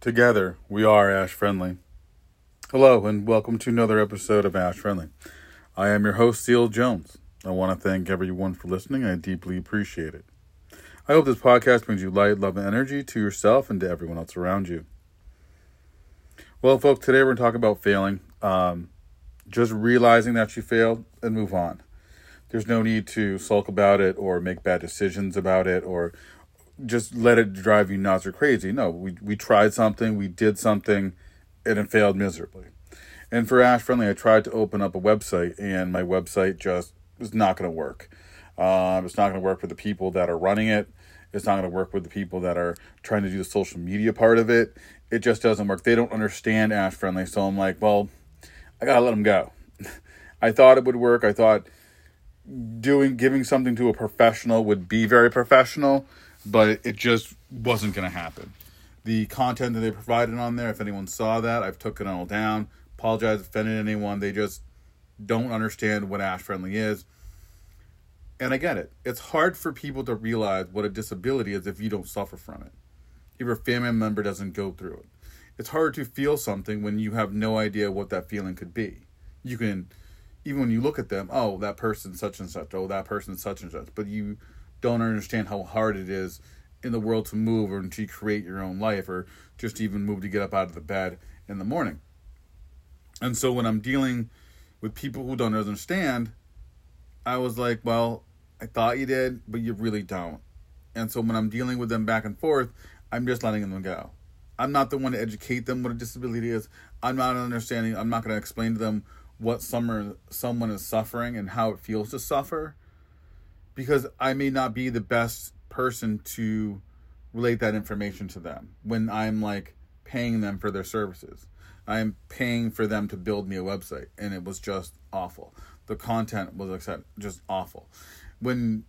Together, we are Ash Friendly. Hello, and welcome to another episode of Ash Friendly. I am your host, Seal Jones. I want to thank everyone for listening. I deeply appreciate it. I hope this podcast brings you light, love, and energy to yourself and to everyone else around you. Well, folks, today we're going to talk about failing. Just realizing that you failed and move on. There's no need to sulk about it or make bad decisions about it or just let it drive you nuts or crazy. No, we tried something, we did something, and it failed miserably. And for Ash Friendly, I tried to open up a website, and my website just is not going to work. It's not going to work for the people that are running it. It's not going to work with the people that are trying to do the social media part of it. It just doesn't work. They don't understand Ash Friendly, so I'm like, well, I got to let them go. I thought it would work. I thought giving something to a professional would be very professional, but it just wasn't going to happen. The content that they provided on there, if anyone saw that, I've took it all down. Apologize if offended anyone. They just don't understand what Ash Friendly is. And I get it. It's hard for people to realize what a disability is if you don't suffer from it. If your family member doesn't go through it. It's hard to feel something when you have no idea what that feeling could be. You can, even when you look at them, oh, that person's such and such, oh, that person's such and such, but you don't understand how hard it is in the world to move or to create your own life or just even move to get up out of the bed in the morning. And so when I'm dealing with people who don't understand, I was like, well, I thought you did, but you really don't. And so when I'm dealing with them back and forth, I'm just letting them go. I'm not the one to educate them what a disability is. I'm not understanding. I'm not going to explain to them what someone is suffering and how it feels to suffer, because I may not be the best person to relate that information to them when I'm like paying them for their services. I'm paying for them to build me a website, and it was just awful. The content was just awful. When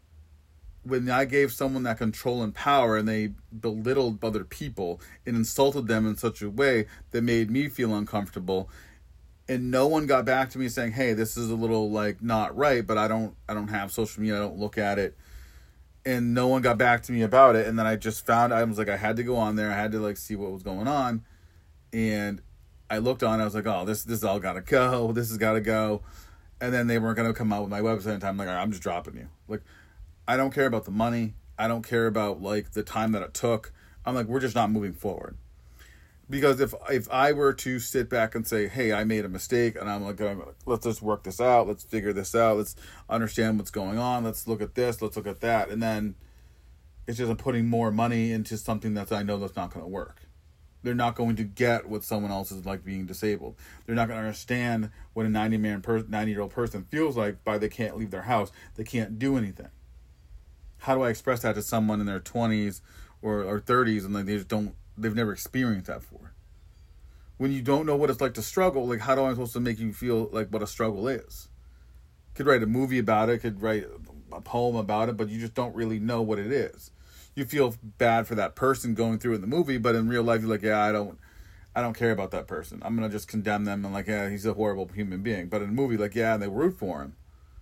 I gave someone that control and power and they belittled other people and insulted them in such a way that made me feel uncomfortable, and no one got back to me saying, hey, this is a little like not right, but I don't have social media, I don't look at it. And no one got back to me about it. And then I just found, I was like, I had to go on there. I had to like see what was going on. And I looked on, I was like, oh, this all gotta go. This has gotta go. And then they weren't gonna come out with my website in time. Like, I'm just dropping you. Like, I don't care about the money. I don't care about like the time that it took. I'm like, we're just not moving forward. Because if I were to sit back and say, hey, I made a mistake, and I'm like, let's just work this out, let's figure this out, let's understand what's going on, let's look at this, let's look at that, and then it's just putting more money into something that I know that's not going to work. They're not going to get what someone else is like being disabled. They're not going to understand what a 90-year-old person feels like by they can't leave their house, they can't do anything. How do I express that to someone in their 20s or 30s and like they've never experienced that before? When you don't know what it's like to struggle, like how am I supposed to make you feel like what a struggle is? Could write a movie about it, could write a poem about it, but you just don't really know what it is. You feel bad for that person going through it in the movie, but in real life you're like, yeah, I don't care about that person. I'm gonna just condemn them and like, yeah, he's a horrible human being. But in a movie, like, yeah, they root for him.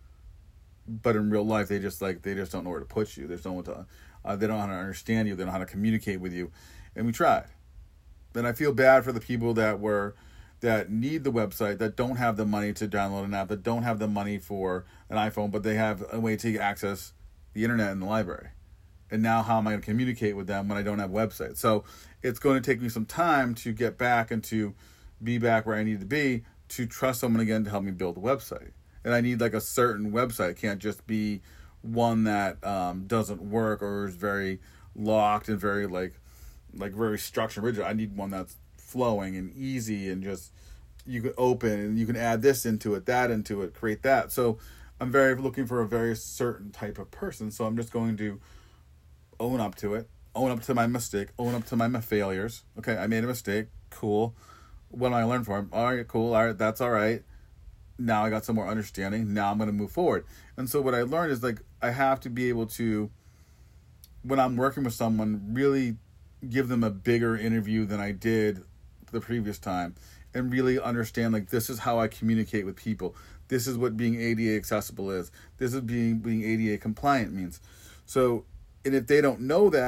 But in real life, they just don't know where to put you. They don't know how to understand you. They don't know how to communicate with you. And we tried. Then I feel bad for the people that need the website, that don't have the money to download an app, that don't have the money for an iPhone, but they have a way to access the internet in the library. And now how am I going to communicate with them when I don't have a website? So it's going to take me some time to get back and to be back where I need to be to trust someone again to help me build a website. And I need like a certain website. It can't just be one that doesn't work or is very locked and very like very structured and rigid. I need one that's flowing and easy and just you can open and you can add this into it, that into it, create that. So I'm very looking for a very certain type of person. So I'm just going to own up to it, own up to my mistake, own up to my failures. Okay, I made a mistake. Cool. What do I learn from it? All right, cool. All right, that's all right. Now I got some more understanding. Now I'm going to move forward. And so what I learned is like I have to be able to, when I'm working with someone, really give them a bigger interview than I did the previous time and really understand like this is how I communicate with people. This is what being ADA accessible is. This is being ADA compliant means. So, and if they don't know that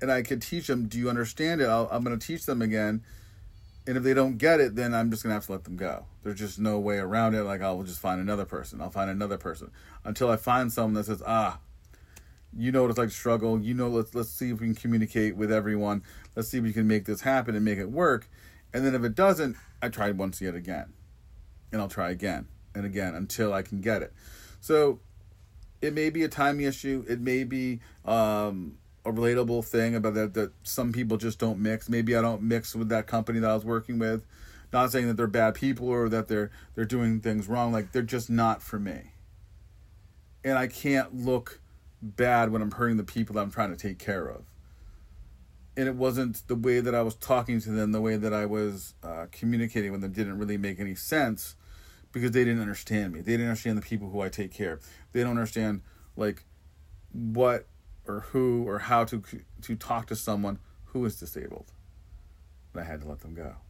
and I could teach them, do you understand it? I'm going to teach them again. And if they don't get it, then I'm just going to have to let them go. There's just no way around it. Like, I'll just find another person. I'll find another person until I find someone that says, you know what it's like to struggle. You know, let's see if we can communicate with everyone. Let's see if we can make this happen and make it work. And then if it doesn't, I try once yet again. And I'll try again and again until I can get it. So it may be a timing issue. It may be a relatable thing about that some people just don't mix. Maybe I don't mix with that company that I was working with. Not saying that they're bad people or that they're doing things wrong. Like, they're just not for me. And I can't look bad when I'm hurting the people that I'm trying to take care of. And it wasn't the way that I was talking to them, the way that I was communicating with them didn't really make any sense, because they didn't understand me. They didn't understand the people who I take care of. They don't understand, like, what or who or how to talk to someone who is disabled. And I had to let them go.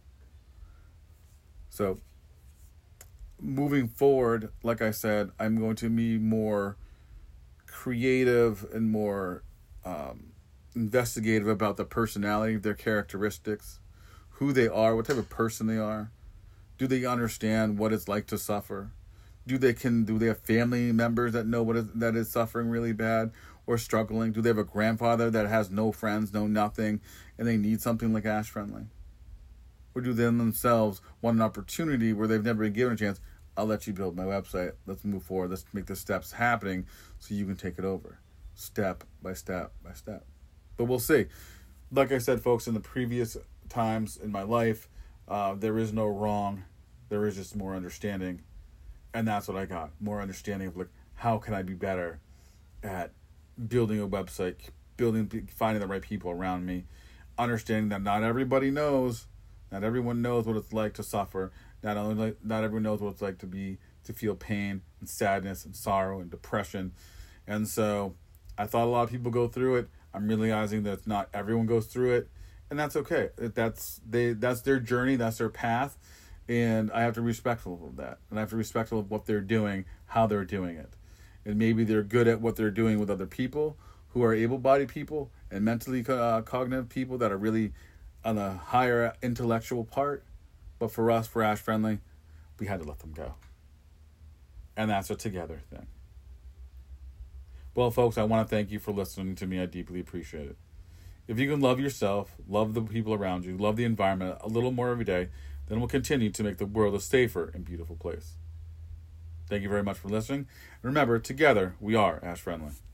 So, moving forward, like I said, I'm going to be more creative and more investigative about the personality, their characteristics, who they are, what type of person they are. Do they understand what it's like to suffer? Do they have family members that know that is suffering really bad or struggling? Do they have a grandfather that has no friends, no nothing, and they need something like Ash Friendly? Or do they themselves want an opportunity where they've never been given a chance? I'll let you build my website. Let's move forward. Let's make the steps happening so you can take it over. Step by step by step. But we'll see. Like I said, folks, in the previous times in my life, there is no wrong. There is just more understanding. And that's what I got. More understanding of, like, how can I be better at building a website, finding the right people around me, understanding that not everybody knows, not everyone knows what it's like to suffer. Not everyone knows what it's like to feel pain and sadness and sorrow and depression. And so I thought a lot of people go through it. I'm realizing that not everyone goes through it, and that's okay. That's their journey, that's their path, and I have to be respectful of that. And I have to be respectful of what they're doing, how they're doing it. And maybe they're good at what they're doing with other people who are able-bodied people and mentally cognitive people that are really on a higher intellectual part. But for us, for Ash Friendly, we had to let them go. And that's a together thing. Well, folks, I want to thank you for listening to me. I deeply appreciate it. If you can love yourself, love the people around you, love the environment a little more every day, then we'll continue to make the world a safer and beautiful place. Thank you very much for listening. And remember, together, we are Ash Friendly.